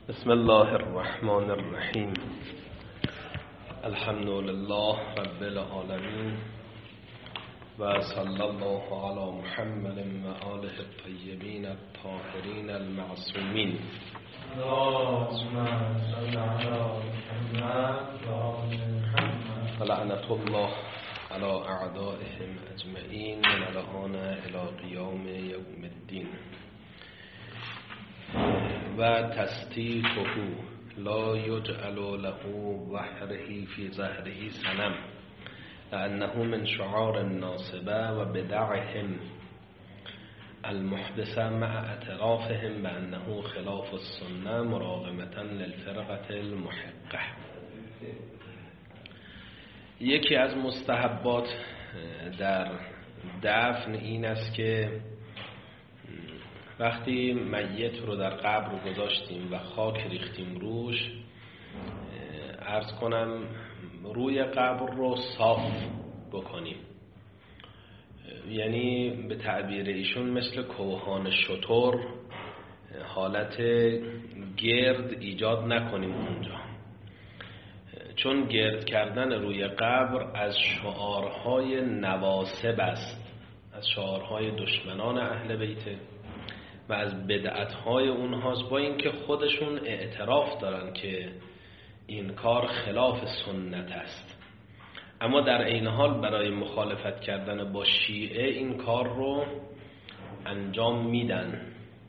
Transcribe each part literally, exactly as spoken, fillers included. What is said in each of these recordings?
بسم الله الرحمن الرحیم. الحمد لله رب العالمین و صلی الله علی محمد و آله الطیبین الطاهرین المعصومین. اللهم صل علی محمد و آل محمد. و لعنة الله علی اعدائهم اجمعین من الآن الی قیام یوم الدین. و تصدیقه لا یجعل له ظهره فی ظهره صنم لأنه من شعار الناصبه و بدعهم المحدثه مع اعترافهم بأنه خلاف السنه مراغمة للفرقة المحقه. یکی از مستحبات در دفن این است که وقتی میت رو در قبر گذاشتیم و خاک ریختیم روش، عرض کنم روی قبر رو صاف بکنیم. یعنی به تعبیر ایشون مثل کوهان شتر حالت گرد ایجاد نکنیم اونجا، چون گرد کردن روی قبر از شعارهای نواصب است، از شعارهای دشمنان اهل بیته و از بدعت‌های اونهاست، با اینکه خودشون اعتراف دارن که این کار خلاف سنت است، اما در این حال برای مخالفت کردن با شیعه این کار رو انجام میدن.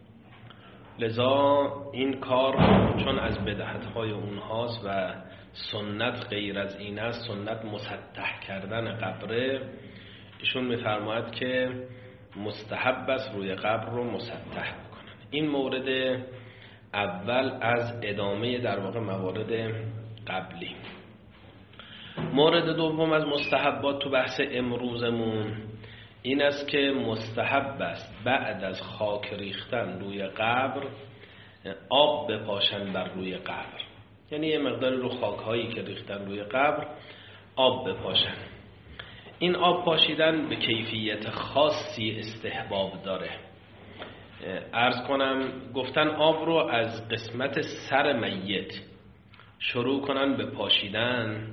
لذا این کار چون از بدعت‌های اونهاست و سنت غیر از این است، سنت مسطح کردن قبره، ایشون میفرماید که مستحب است روی قبر رو مسطح بکنن. این مورد اول از ادامه در واقع موارد قبلی. مورد دوم از مستحبات تو بحث امروزمون این است که مستحب است بعد از خاک ریختن روی قبر آب بپاشن بر روی قبر، یعنی یه مقدار رو خاکهایی که ریختن روی قبر آب بپاشن. این آب پاشیدن به کیفیت خاصی استحباب داره. عرض کنم گفتن آب رو از قسمت سر میت شروع کنن به پاشیدن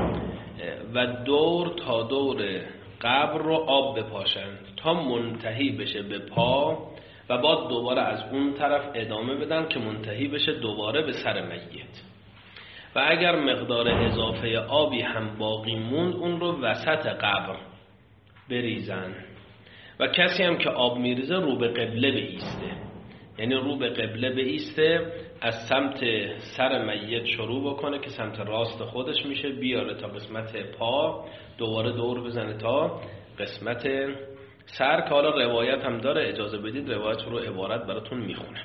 و دور تا دور قبر رو آب بپاشن تا منتهی بشه به پا و بعد دوباره از اون طرف ادامه بدن که منتهی بشه دوباره به سر میت. و اگر مقدار اضافه آبی هم باقی موند اون رو وسط قبر بریزن و کسی هم که آب میریزه رو به قبله بایسته، یعنی رو به قبله بایسته، از سمت سر میت شروع بکنه که سمت راست خودش میشه، بیاره تا قسمت پا، دوباره دور بزنه تا قسمت سر، که حالا روایت هم داره، اجازه بدید روایت رو عبارت براتون میخونه.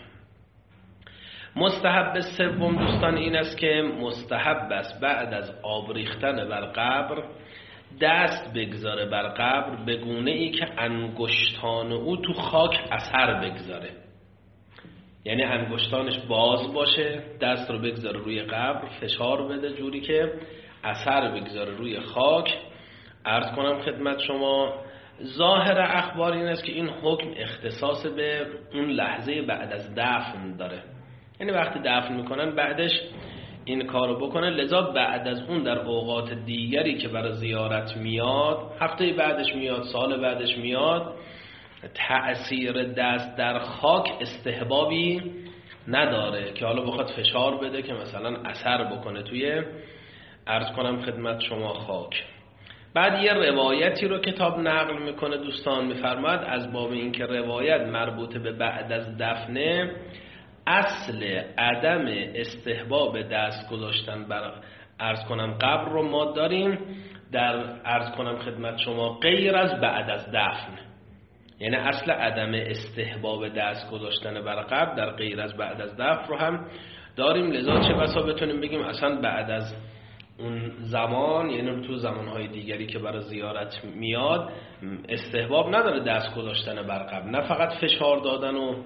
مستحب سوم دوستان این است که مستحب است بعد از آب ریختن بر قبر دست بگذاره بر قبر به گونه ای که انگشتان او تو خاک اثر بگذاره، یعنی انگشتانش باز باشه، دست رو بگذاره روی قبر، فشار بده جوری که اثر بگذاره روی خاک. عرض کنم خدمت شما ظاهر اخبار این است که این حکم اختصاص به اون لحظه بعد از دفن داره، یعنی وقتی دفن میکنن بعدش این کارو بکنه. لذا بعد از اون در اوقات دیگری که برای زیارت میاد، هفته بعدش میاد، سال بعدش میاد، تأثیر دست در خاک استحبابی نداره که حالا بخواد فشار بده که مثلا اثر بکنه توی عرض کنم خدمت شما خاک. بعد یه روایتی رو کتاب نقل میکنه دوستان، میفرماید از باب این که روایت مربوط به بعد از دفنه، اصل عدم استحباب دست گذاشتن بر عرض کنم قبر رو ما داریم در عرض کنم خدمت شما غیر از بعد از دفن، یعنی اصل عدم استحباب دست گذاشتن بر قبر در غیر از بعد از دفن رو هم داریم. لذا چه بسا بتونیم بگیم اصلا بعد از اون زمان، یعنی تو زمانهای دیگری که برای زیارت میاد، استحباب نداره دست گذاشتن بر قبر، نه فقط فشار دادن و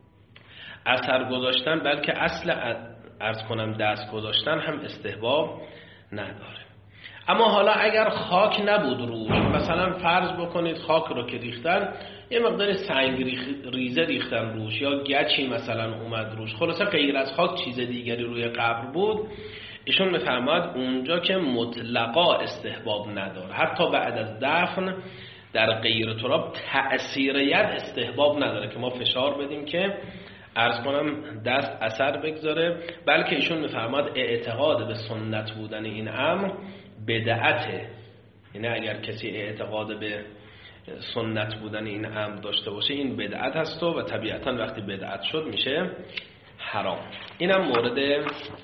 اثر گذاشتن، بلکه اصل عرض کنم دست گذاشتن هم استحباب نداره. اما حالا اگر خاک نبود روش، مثلا فرض بکنید خاک رو که ریختن یه مقدار سنگ ریزه ریختن روش یا گچی مثلا اومد روش، خلاصه غیر از خاک چیز دیگری روی قبر بود، ایشون میفرماد اونجا که مطلقا استحباب نداره، حتی بعد از دفن در غیر تراب تأثیر ید استحباب نداره که ما فشار بدیم که عرض کنم دست اثر بگذاره، بلکه ایشون میفرماد اعتقاد به سنت بودن این امر بدعته. یعنی اگر کسی اعتقاد به سنت بودن این امر داشته باشه این بدعت هست و طبیعتا وقتی بدعت شد میشه حرام. اینم مورد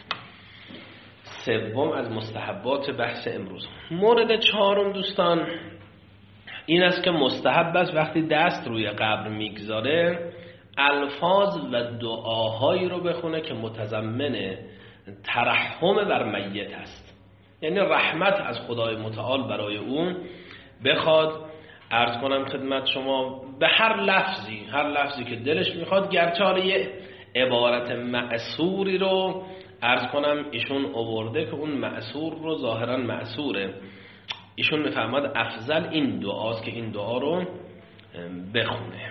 سوم از مستحبات بحث امروز. مورد چهارم دوستان این است که مستحب است وقتی دست روی قبر میگذاره الفاظ و دعاهایی رو بخونه که متضمن ترحم بر میت است، یعنی رحمت از خدای متعال برای اون بخواد. عرض کنم خدمت شما به هر لفظی هر لفظی که دلش میخواد، گرچه حالا یه عبارت معصوری رو عرض کنم ایشون آورده که اون معصور رو ظاهرا معصوره، ایشون میفهمد افضل این دعاست که این دعا رو بخونه.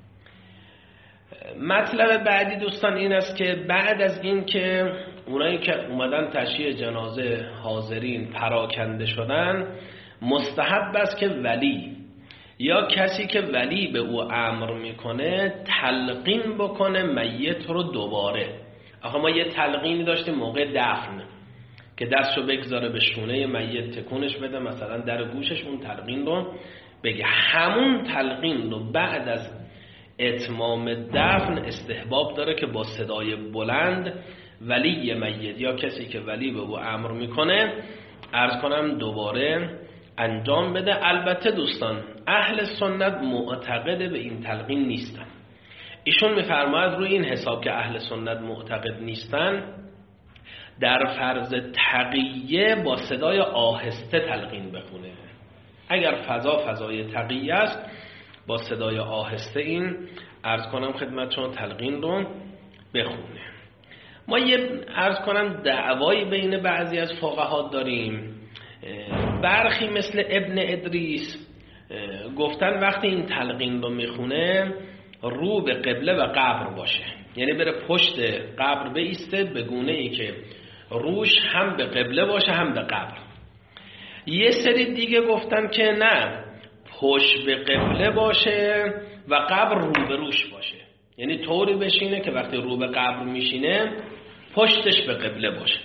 مطلب بعدی دوستان این است که بعد از این که اونایی که اومدن تشییع جنازه حاضرین پراکنده شدن، مستحب است که ولی یا کسی که ولی به او امر میکنه تلقین بکنه میت رو دوباره. آخه ما یه تلقینی داشتیم موقع دفن که دستشو بگذاره به شونه میت تکونش بده مثلا در گوشش، اون تلقین رو بگه. همون تلقین رو بعد از اتمام دفن استحباب داره که با صدای بلند ولی میت یا کسی که ولی به او امر میکنه عرض کنم دوباره انجام بده. البته دوستان اهل سنت معتقد به این تلقین نیستن. ایشون میفرماید روی این حساب که اهل سنت معتقد نیستن، در فرض تقیه با صدای آهسته تلقین بخونه. اگر فضا فضای تقیه است با صدای آهسته این عرض کنم خدمت شما تلقین رو بخونه. ما یه عرض کنم دعوایی بین بعضی از فقها داریم. برخی مثل ابن ادریس گفتن وقتی این تلقین رو میخونه رو به قبله و قبر باشه، یعنی بره پشت قبر بایسته به گونه ای که روش هم به قبله باشه هم به قبر. یه سری دیگه گفتن که نه، پشت به قبله باشه و قبر رو به روش باشه، یعنی طوری بشینه که وقتی رو به قبر میشینه پشتش به قبله باشه،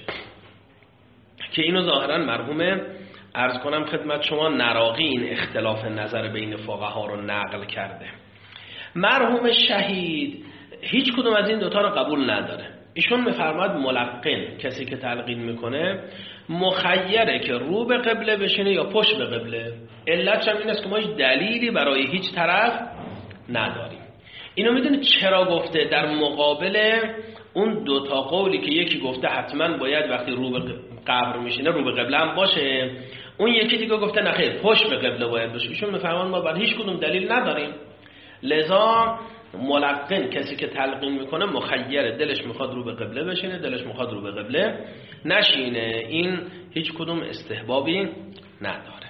که اینو ظاهرا مرحوم عرض کنم خدمت شما نراقی این اختلاف نظر بین فقها رو نقل کرده. مرحوم شهید هیچ کدوم از این دوتا رو قبول نداره. ایشون میفرماد ملقن کسی که تلقین میکنه مخیره که رو به قبله بشینه یا پشت به قبله. علتش هم این است که ما هیچ دلیلی برای هیچ طرف نداریم. اینو میدونید چرا گفته؟ در مقابل اون دوتا قولی که یکی گفته حتما باید وقتی رو به قبر میشینه رو به قبله هم باشه، اون یکی دیگه گفته نخیر پشت به قبله باید باشه. ایشون میفرمان ما بر هیچ کدوم دلیل نداریم، لذا ملقن کسی که تلقین میکنه مخیره، دلش میخواد رو به قبله بشینه دلش میخواد رو به قبله نشینه، این هیچ کدوم استحبابی نداره.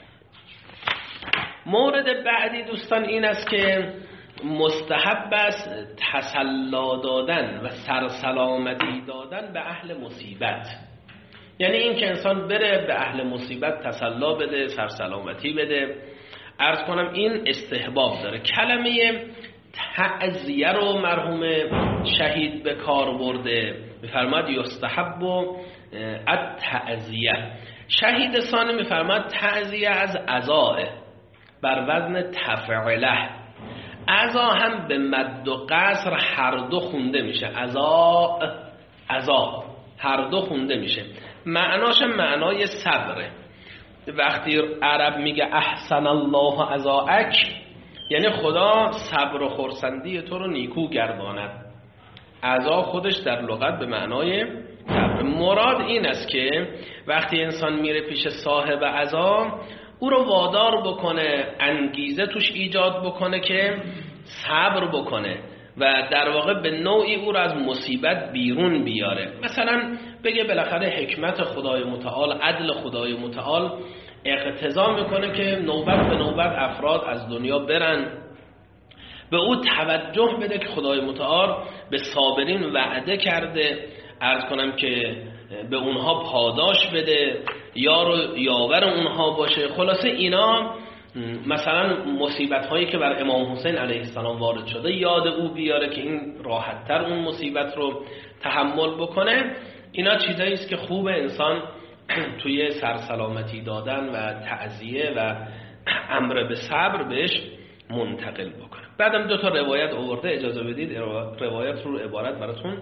مورد بعدی دوستان این است که مستحب است تسلا دادن و سرسلامتی دادن به اهل مصیبت، یعنی این که انسان بره به اهل مصیبت تسلا بده سرسلامتی بده. عرض کنم این استحباب داره. کلمه تعزیه رو مرحوم شهید به کار برده، میفرماد یستحب التعزیه. شهید ثانی میفرماد تعزیه از عزاه بر وزن تفعله. عزا هم به مد و قصر هر دو خونده میشه، عزا عزا هر دو خونده میشه. معناش معنای صبره. وقتی عرب میگه احسن الله عزاک یعنی خدا صبر و خرسندی تو رو نیکو گرداند. عزا خودش در لغت به معنای صبر. مراد این است که وقتی انسان میره پیش صاحب عزا او رو وادار بکنه، انگیزه توش ایجاد بکنه که صبر بکنه و در واقع به نوعی او رو از مصیبت بیرون بیاره. مثلا بگه بالاخره حکمت خدای متعال، عدل خدای متعال اقتضا میکنه که نوبت به نوبت افراد از دنیا برن به او توجه بده که خدای متعال به صابرین وعده کرده، عرض کنم که به اونها پاداش بده، یار یاور اونها باشه. خلاصه اینا مثلا مصیبت هایی که بر امام حسین علیه السلام وارد شده یاد او بیاره که این راحت تر اون مصیبت رو تحمل بکنه. اینا چیزایی است که خوب انسان توی سرسلامتی دادن و تعزیه و امر به صبر بهش منتقل بکنه. بعدم دو تا روایت آورده، اجازه بدید روایت رو عبارت براتون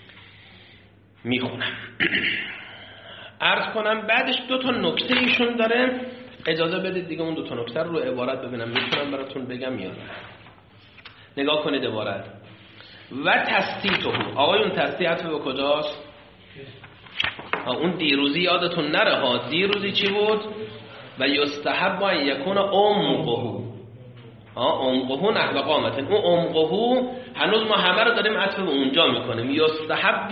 میخونم. عرض کنم بعدش دو تا نکته ایشون داره، اجازه بدید دیگه اون دو تا نکته رو عبارت ببینم میتونم براتون بگم یا نه. نگاه کنید عبارت. و تسطیحه، آقایون تسطیح عطف به کجاست؟ اون دیروزی یادتون نره ها، دیروزی چی بود؟ و یستحب ان یکون عمقه، ها عمقه نحو قامت. اون عمقه هنوز ما همه رو داریم عطف به اونجا میکنیم. یستحب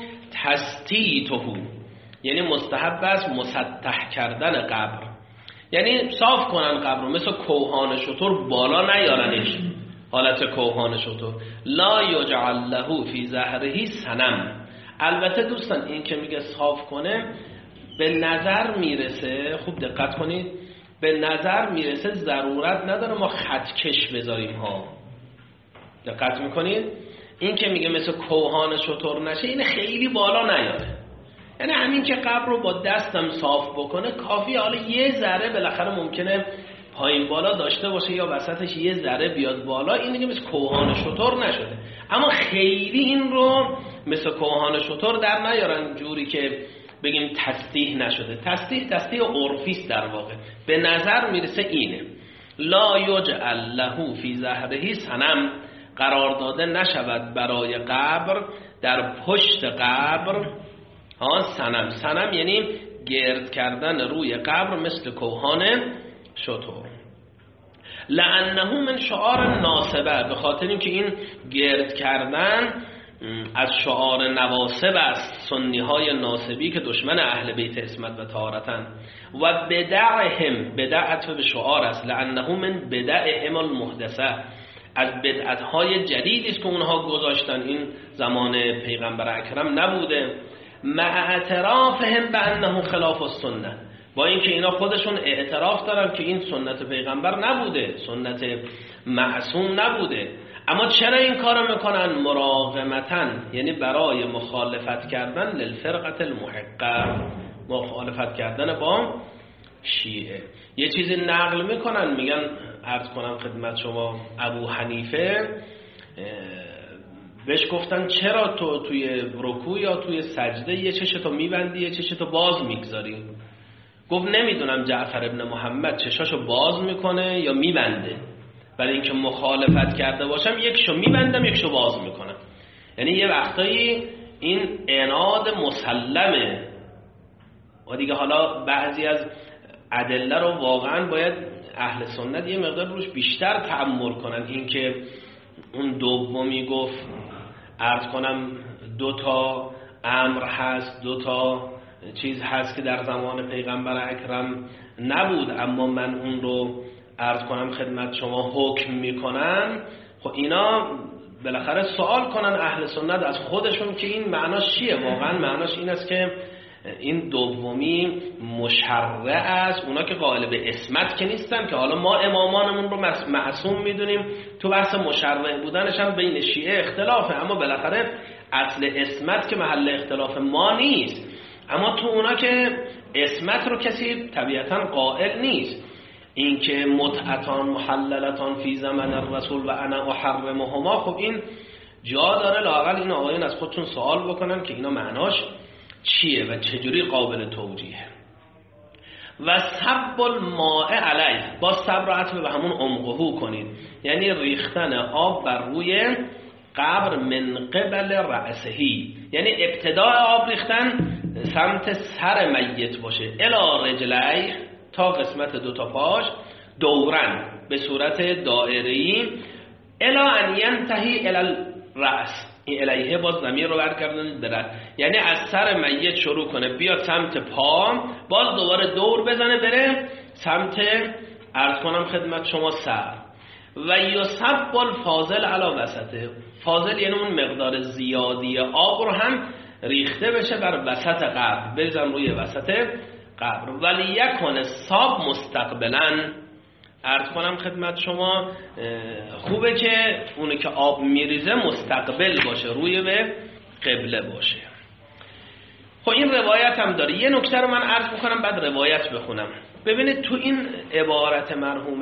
تسطیحه، یعنی مستحب است مسطح کردن قبر، یعنی صاف کنن قبر رو، مثل کوهان شتر بالا نیارنش حالت کوهان شتر. لا یجعل له فی ظهره صنم. البته دوستان این که میگه صاف کنه به نظر میرسه، خوب دقت کنید، به نظر میرسه ضرورت نداره ما خطکش بذاریم ها. دقت میکنید؟ این که میگه مثل کوهان شتر نشه، این خیلی بالا نیاره، یعنی همین که قبر رو با دستم صاف بکنه کافی. حالا یه ذره بالاخره ممکنه پایین بالا داشته باشه یا وسطش یه ذره بیاد بالا، این دیگه مثل کوهان شتر نشده، اما خیلی این رو مثل کوهان شتر در نیارن جوری که بگیم تسطیح نشده. تسطیح تسطیح عرفی است در واقع، به نظر میرسه اینه. لا یجعل له فی ظهره صنم، قرار داده نشود برای قبر در پشت قبر ها صنم. صنم یعنی گرد کردن روی قبر مثل کوهان شتر. لانه من شعار ناصبه، به خاطر اینکه این گرد کردن از شعار نواصب است، سنی های ناصبی که دشمن اهل بیت اسمت و طهارتن. و بدعهم، بدعت به شعار است. لانه من بدعهم المحدثه، از بدعت های جدیدی است که اونها گذاشتن، این زمان پیغمبر اکرم نبوده. مع اعترافهم بانه خلاف السنه، با اینکه اینا خودشون اعتراف دارن که این سنت پیغمبر نبوده، سنت معصوم نبوده، اما چرا این کارو میکنن؟ مراغمتن، یعنی برای مخالفت کردن للفرقه المحقه، مخالفت کردن با شیعه. یه چیزی نقل میکنن، میگن عرض کنم خدمت شما ابو حنیفه بهش گفتن چرا تو توی رکوع یا توی سجده یه چشتو میبندی یه چشتو باز میگذاری؟ گفت نمیدونم جعفر ابن محمد چشاشو باز میکنه یا میبنده، ولی اینکه مخالفت کرده باشم یکشو میبندم یکشو باز میکنم. یعنی یه وقتایی این عناد مسلمه و دیگه حالا بعضی از ادله رو واقعا باید اهل سنت یه مقدار روش بیشتر تأمل کنن. اینکه اون دومی گفت عرض کنم دو تا امر هست، دو تا چیز هست که در زمان پیغمبر اکرم نبود، اما من اون رو عرض کنم خدمت شما حکم میکنم. خب اینا بالاخره سوال کنن اهل سنت از خودشون که این معناش چیه. واقعا معناش این است که این دومی مشرع است. اونا که قائل به اسمت که نیستن، که حالا ما امامانمون رو معصوم میدونیم، تو بحث مشرع بودنش هم بین شیعه اختلافه، اما بالاخره اصل اسمت که محل اختلاف ما نیست. اما تو اونا که اسمت رو کسی طبیعتا قائل نیست. این که متعتان محللتان فی زمن الرسول و انا احرمهما، خب این جا داره لااقل این آقایان از خودشون سوال بکنن که اینا معناش چیه و چجوری قابل توجیه. و سب الماء علیه، با صبر عطف به همون عمقهو کنید، یعنی ریختن آب بر روی قبر من قبل رأسهی، یعنی ابتداء آب ریختن سمت سر میت باشه، الی رجلیه، تا قسمت دو تا پاش، دورن به صورت دائره‌ای، الی ان ینتهی الی الرأس. این الیه باز ضمیر رو برگردونید به رأس، یعنی از سر میت شروع کنه بیاد سمت پا، باز دوباره دور بزنه بره سمت عرض کنم خدمت شما سر. و یصب الفاضل علی وسطه. فاضل یعنی اون مقدار زیادی آب رو هم ریخته بشه بر وسط قبر، بریزن روی وسط قبر. ولی یکن صاب مستقبلا. عرض کنم خدمت شما خوبه که اونی که آب میریزه مستقبل باشه، روی به قبله باشه. خب این روایت هم داره. یه نکته رو من عرض میکنم بعد روایت بخونم. ببینید تو این عبارت مرحوم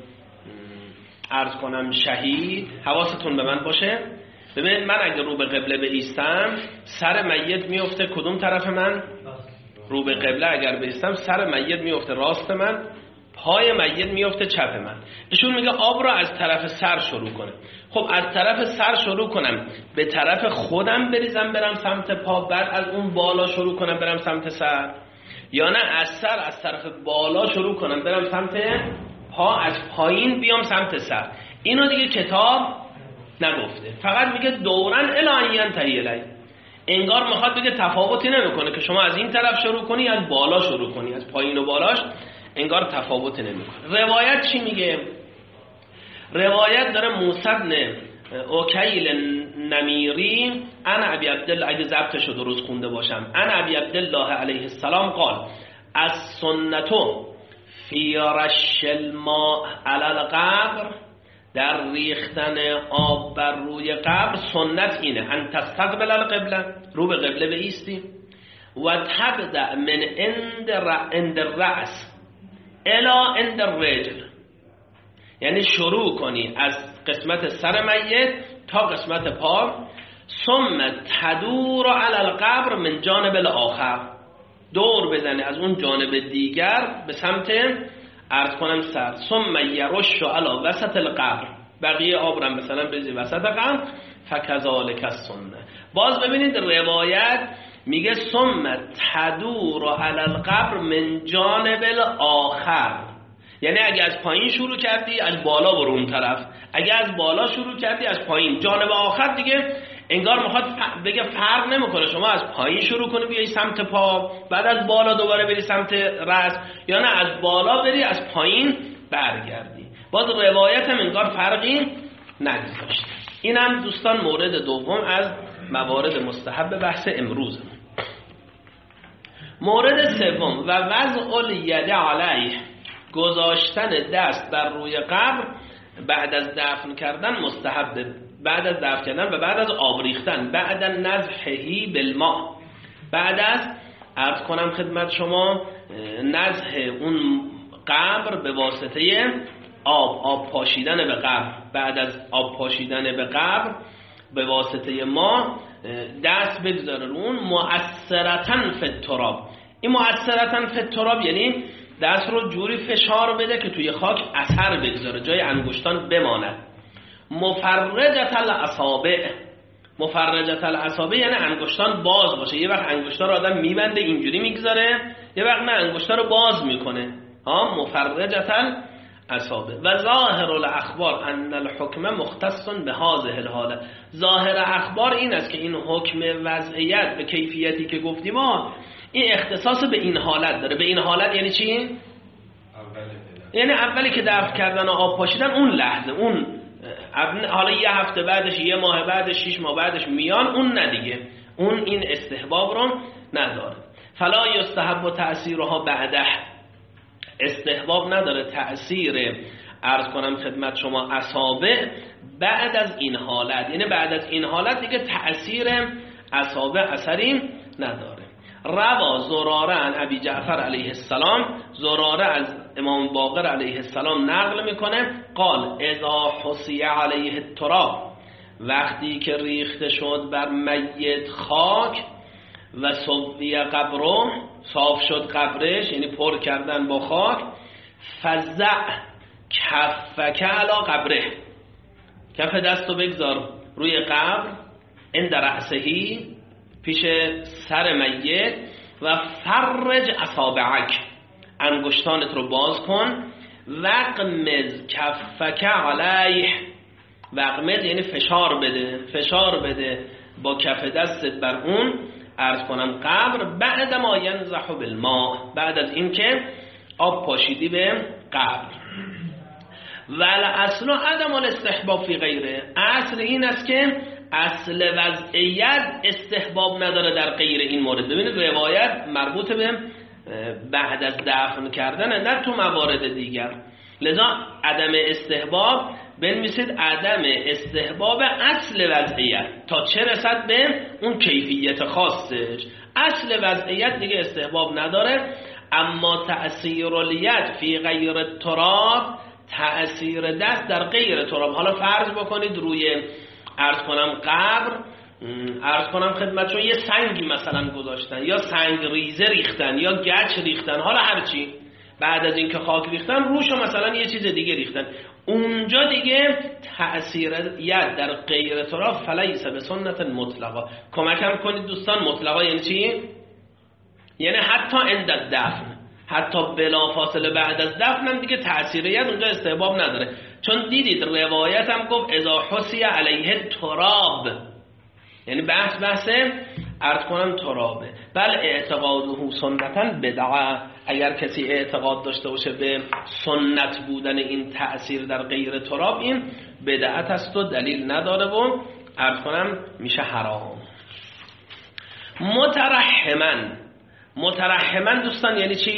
عرض کنم شهید حواستون به من باشه. ببینید من اگه رو به قبله بایستم سر میت میفته کدوم طرف من؟ رو به قبله اگر بایستم سر میت میفته راست من، پای میت میفته چپ من. ایشون میگه آب رو از طرف سر شروع کنه. خب از طرف سر شروع کنم به طرف خودم بریزم برم سمت پا، بعد از اون بالا شروع کنم برم سمت سر، یا نه از سر از طرف بالا شروع کنم برم سمت پا، از پایین بیام سمت سر؟ اینو دیگه کتاب نگفته، فقط میگه دوران الی ینتهی الی. انگار میخواد بگه تفاوتی نمیکنه که شما از این طرف شروع کنی از بالا شروع کنی، از پایین و بالاش انگار تفاوتی نمیکنه. روایت چی میگه؟ روایت داره موسی بن اوکیل نمیری انا ابی عبدالله، اگه ضبطشو درست خونده باشم، انا ابی عبدالله علیه السلام قال از سنتو فی رش الماء علی القبر، در ریختن آب بر روی قبر سنت اینه ان تستقبل القبله، رو به قبله بایستی، و تبدأ من عند عند الرأس الی عند الرجل، یعنی شروع کنی از قسمت سر میت تا قسمت پا، ثم تدور علی القبر من جانب الاخر، دور بزنی از اون جانب دیگر به سمت عرض کنم سر، ثم یرش علی وسط القبر، بقیه آب رو مثلا بزنی وسط قبر، فکذالک السنه. باز ببینید روایت میگه ثم تدور علی القبر من جانب الاخر، یعنی اگه از پایین شروع کردی از بالا برو اون طرف، اگه از بالا شروع کردی از پایین. جانب آخر دیگه انگار میخواد بگه فرق نمیکنه شما از پایین شروع کنی بیای سمت پا، بعد از بالا دوباره بری سمت رأس، یا نه از بالا بری از پایین برگردی. باز روایت هم انگار فرقی نگذاشته. اینم دوستان مورد دوم از موارد مستحب بحث امروز. مورد سوم و وضع الید علیه، گذاشتن دست بر روی قبر بعد از دفن کردن مستحب، بعد از دفن کردن و بعد از آب ریختن، بعد از نزحهی بالماء، بعد از عرض کنم خدمت شما نزح اون قبر به واسطه آب، آب پاشیدن به قبر، بعد از آب پاشیدن به قبر به واسطه ما دست بگذاره رو اون، مؤثرتن فی التراب. این مؤثرتن فی التراب یعنی دست رو جوری فشار بده که توی خاک اثر بگذاره، جای انگشتان بماند. مفرجت الاصابع، مفرجت الاصابع یعنی انگشتان باز باشه. یه وقت انگشتان رو آدم میبنده اینجوری میگذاره، یه وقت نه انگشتان رو باز میکنه. ها مفرجت الاصابع. و ظاهر الاخبار ان الحکم مختص بهذه الحاله، ظاهر اخبار این است که این حکم وضعیت به کیفیتی که گفتیم ما این اختصاص به این حالت داره. به این حالت یعنی چی؟ یعنی اولی که دفن کردن و آب پاشیدن اون لحظه، اون حالا یه هفته بعدش، یه ماه بعدش، شش ماه بعدش میان، اون نه دیگه، اون این استحباب رو نداره. فلا یستحب تأثیرها بعده، استحباب نداره تأثیر عرض کنم خدمت شما اصابع بعد از این حالت، یعنی بعد از این حالت دیگه تأثیر اصابع اثری نداره. روا زراره عن ابی جعفر علیه السلام، زراره از امام باقر علیه السلام نقل میکنه قال اذا حصی علیه التراب، وقتی که ریخته شد بر میت خاک، و صوی قبره، صاف شد قبرش یعنی پر کردن با خاک، فزع کفک علی قبره، کف دستو بگذار روی قبر، عند رأسهی پیش سر میت، و فرج اصابعک، انگشتانت رو باز کن، وقمز کفک علیه، وقمز یعنی فشار بده، فشار بده با کف دستت بر اون عرض کنم قبر، بعد ما ینزح بالماء، بعد از این که آب پاشیدی به قبر. ول اصل عدم الاستحباب فی غیره، اصل این است که اصل وضعیت استحباب نداره در غیر این مورد. ببینید روایت مربوط به بعد از دفن کردن، نه تو موارد دیگر. لذا عدم استحباب بنویسید عدم استحباب اصل وضعیت تا چه رسد به اون کیفیت خاصش. اصل وضعیت دیگه استحباب نداره، اما تأثیر الید فی غیر تراب، تأثیر دست در غیر تراب. حالا فرض بکنید روی عرض کنم قبر، عرض کنم خدمت شما یه سنگی مثلا گذاشتن یا سنگ ریزه ریختن یا گچ ریختن، حالا هرچی، بعد از اینکه خاک ریختن روشو مثلا یه چیز دیگه ریختن، اونجا دیگه تأثیر ید در غیر تراب فلیس به سنت مطلقا. کمکم کنید دوستان، مطلقا یعنی چی؟ یعنی حتی عند دفن، حتی بلا فاصله بعد از دفن هم دیگه تأثیر ید اونجا استحباب نداره. چون دیدید روایت هم گفت اذا حسی علیه تراب، یعنی بحث بحثه عرض کنم ترابه. بل اعتقاده سنتا بدعه، اگر کسی اعتقاد داشته باشه به سنت بودن این تأثیر در غیر تراب، این بدعت است و دلیل نداره و عرض کنم میشه حرام. مترحمن، مترحمن دوستان یعنی چی؟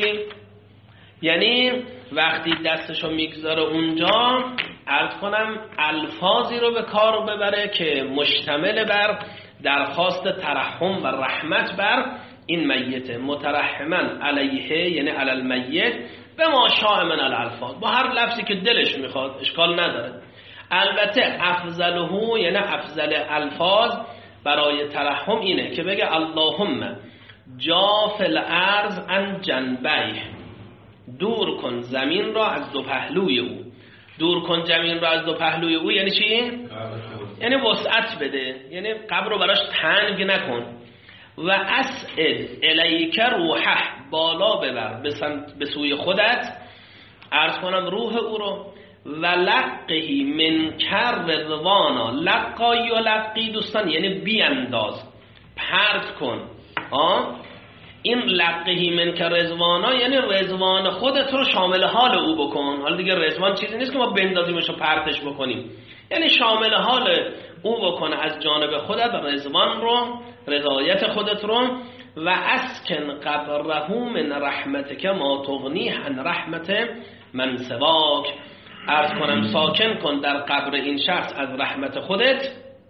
یعنی وقتی دستشو میگذاره اونجا عرض کنم الفاظی رو به کار ببره که مشتمل بر درخواست ترحم و رحمت بر این میته. مترحمن علیه یعنی علی المیت به ما شاء من الالفاظ، با هر لفظی که دلش میخواد، اشکال نداره. البته افضله یعنی افضل الفاظ برای ترحم اینه که بگه اللهم جاف الارض عن جنبیه، دور کن زمین را از دو پهلوی او. دور کن زمین را از دو پهلوی او یعنی چی؟ یعنی وسعت بده، یعنی قبر رو براش تنگ نکن. و اسعد الیک روحه، بالا ببر به سوی خودت، عرض کنم روح او رو. و لقهی من کر رضوانا، لقا یا لقی دوستان یعنی بیانداز، پرت کن. آه؟ این لقهی من کر رضوانا یعنی رضوان خودت رو شامل حال او بکن. حالا دیگه رضوان چیزی نیست که ما بندازیمش و پرتش بکنیم، یعنی شامل حال او بکنه از جانب خودت رضوان رو، رضایت خودت رو. و اسکن قبره من رحمتک ما تغنی عن رحمت من سواک، عرض کنم ساکن کن در قبر این شخص از رحمت خودت،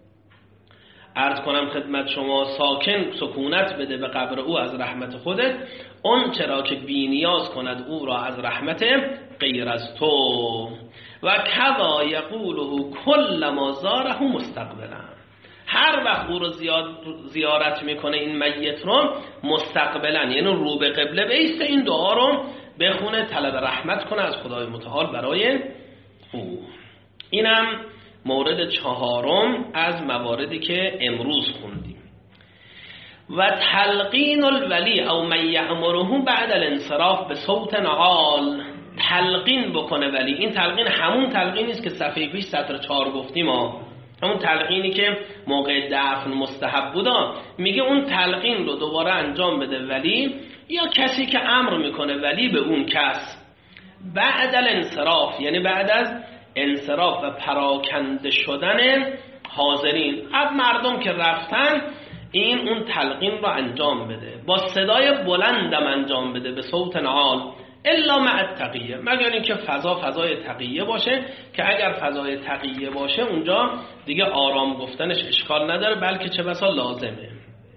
عرض کنم خدمت شما ساکن سکونت بده به قبر او از رحمت خودت، اون چرا که بی نیاز کند او را از رحمت غیر از تو. و کذا یقوله کل ما زاره مستقبلا، هر وقت او رو زیارت میکنه این میت رو مستقبلا یعنی رو به قبله بیسته، این دعا رو بخونه، طلب رحمت کنه از خدای متعال برای او. اینم مورد چهارم از مواردی که امروز خوندیم. و تلقین الولی او من یأمره بعد الانصراف به صوت عال، تلقین بکنه ولی. این تلقین همون تلقینی است که صفحه پیش سطر چهار گفتیم، ما همون تلقینی که موقع دفن مستحب بودا، میگه اون تلقین رو دوباره انجام بده ولی یا کسی که امر میکنه ولی به اون کس بعد الانصراف، یعنی بعد از انصراف و پراکنده شدن حاضرین از مردم که رفتن، این اون تلقین رو انجام بده، با صدای بلندم انجام بده، به صوت عال، الا مع التقیه، مگر اینکه فضا فضای تقیه باشه، که اگر فضای تقیه باشه اونجا دیگه آرام گفتنش اشکال نداره، بلکه چه بسا لازمه.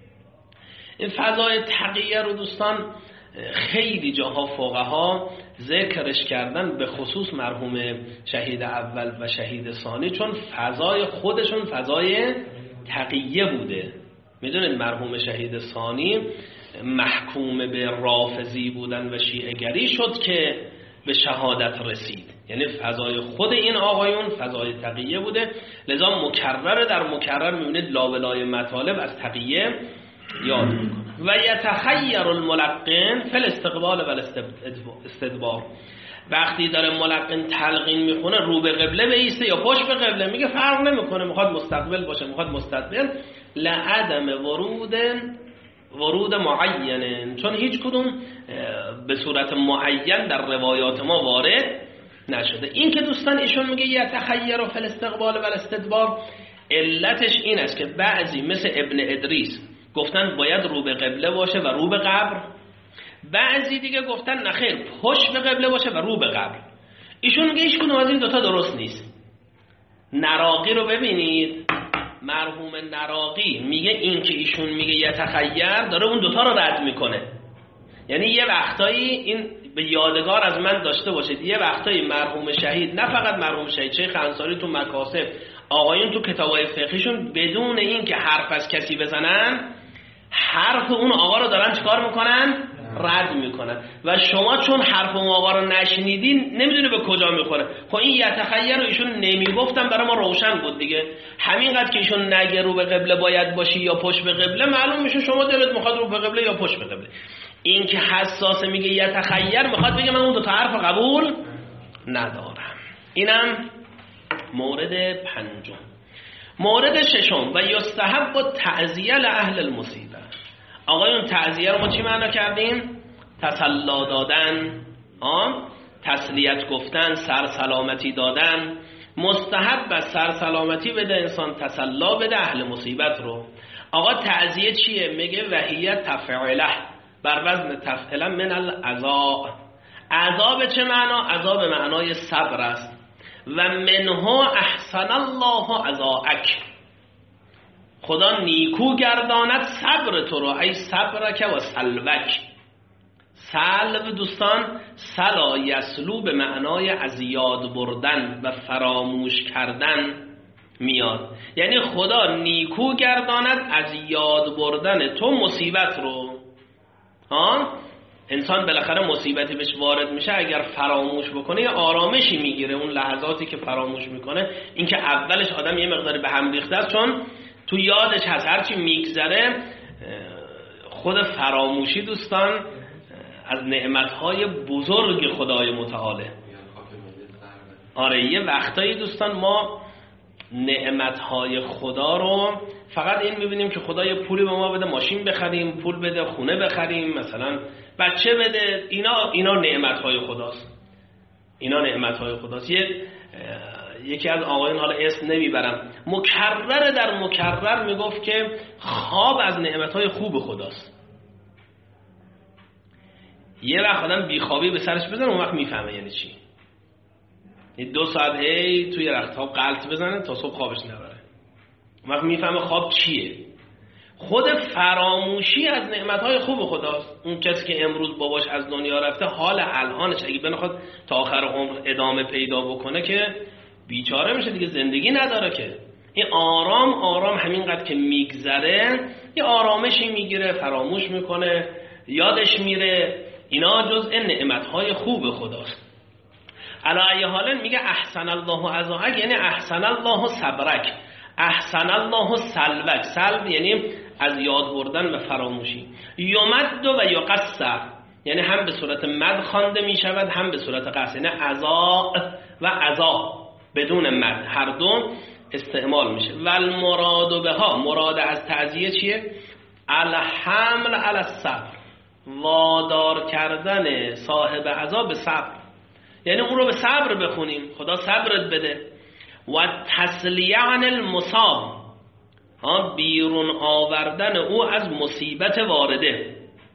این فضای تقیه رو دوستان خیلی جاها فقها ذکرش کردن، به خصوص مرحوم شهید اول و شهید ثانی، چون فضای خودشون فضای تقیه بوده. میدونید مرحوم شهید ثانی محکوم به رافضی بودن و شیعه گری شد که به شهادت رسید، یعنی فضای خود این آقایون فضای تقیه بوده. لذا مکرر در مکرر میبینید لابلای مطالب از تقیه یاد میکنه. و یتخیر الملقن فی الاستقبال و الاستدبار، وقتی داره ملقن تلقین میخونه رو به قبله بیسته یا پشت به قبله، میگه فرق نمیکنه، میخواد مستقبل باشه میخواد مستدبر، لعدم ورود ورود معینه، چون هیچ کدوم به صورت معین در روایات ما وارد نشده. این که دوستان ایشون میگه یتخیر فی الاستقبال و الاستدبار، علتش این است که بعضی مثل ابن ادریس گفتن باید رو به قبله باشه و رو به قبر، بعضی دیگه گفتن نخیر پشت به قبله باشه و رو به قبر. ایشون میگه هیچ کدوم از این دوتا درست نیست. نراقی رو ببینید، مرحوم نراقی میگه این که ایشون میگه یتخیر داره اون دوتا رو رد میکنه. یعنی یه وقتایی این به یادگار از من داشته باشید، یه وقتایی مرحوم شهید، نه فقط مرحوم شهید، شیخ انصاری تو مکاسب، آقایون تو کتابای فقهیشون بدون این که حرف از کسی بزنن حرف اون آقا رو دارن چیکار میکنن؟ رد میکنن. و شما چون حرف اون آقا رو نشنیدین نمیدونی به کجا میخوره. خب این یتخیر رو ایشون نمیگفتن، برای ما روشن بود دیگه. همینقدر که ایشون نگه رو به قبله باید باشی یا پشت به قبله، معلوم میشه شما دلت میخواد رو به قبله یا پشت به قبله. این که حساسه میگه یتخیر میخواد بگه من اون دو تا حرف قبول ندارم. اینم مورد پنجم. مورد ششم و یستحب تعزیه لاهل المصیبه. آقایون تعزیه رو ما چی معنا کردیم؟ تسلی دادن، آه؟ تسلیت گفتن، سر سلامتی دادن. مستحب و سر سلامتی بده انسان، تسلا بده اهل مصیبت رو. آقا تعزیه چیه؟ میگه وحیه تفعله، بر وزن تفعله من العذاب. عذاب چه معنا؟ عذاب معنای صبر است. و منها احسن الله عذاک، خدا نیکو گرداند صبر تو رو، ای صبرک و سلوک. سلو دوستان سلا یسلو به معنای از یاد بردن و فراموش کردن میاد. یعنی خدا نیکو گرداند از یاد بردن تو مصیبت رو. ها؟ انسان بالاخره مصیبتی بهش وارد میشه، اگر فراموش بکنه یه آرامشی میگیره. اون لحظاتی که فراموش میکنه، این که اولش آدم یه مقداری به هم ریخته است، چون تو یادش هست هرچی میگذره. خود فراموشی دوستان از نعمتهای بزرگ خدای متعاله. آره یه وقتایی دوستان ما نعمتهای خدا رو فقط این میبینیم که خدا یه پولی به ما بده، ماشین بخریم، پول بده، خونه بخریم، مثلا بچه بده. اینا اینا نعمتهای خداست. اینا نعمتهای خداست. یه یکی از آقایون، حالا اسم نمیبرم، مکرر در مکرر میگفت که خواب از نعمتهای خوب خداست. یه وقت آدم بیخوابی به سرش بزنه اون وقت میفهمه یعنی چی. دو ساعت هی توی رخت خواب غلط بزنه تا صبح خوابش نبره، اون وقت میفهمه خواب چیه. خود فراموشی از نعمتهای خوب خداست. اون کسی که امروز باباش از دنیا رفته، حال الانش اگه بنخواد تا آخر عمر ادامه پیدا بکنه که بیچاره میشه دیگه، زندگی نداره که. این آرام آرام همینقدر که میگذره یه آرامشی میگیره، فراموش میکنه، یادش میره. اینا جزء نعمتهای خوب خداست. علی ای حال میگه احسن الله عزاک، یعنی احسن الله صبرک، احسن الله سلوک. سلو یعنی از یاد بردن و فراموشی. یمد و یقصر، یعنی هم به صورت مد خوانده میشود هم به صورت قصر، یعنی عزا و عزا بدون مد هر دو استعمال میشه. و المراد بها، مراد از تعزیه چیه؟ الحمل علی الصبر، وادار کردن صاحب عزا به صبر. یعنی اون رو به صبر بخونیم، خدا صبرت بده. و تسلیه عن المصاب، بیرون آوردن او از مصیبت وارده.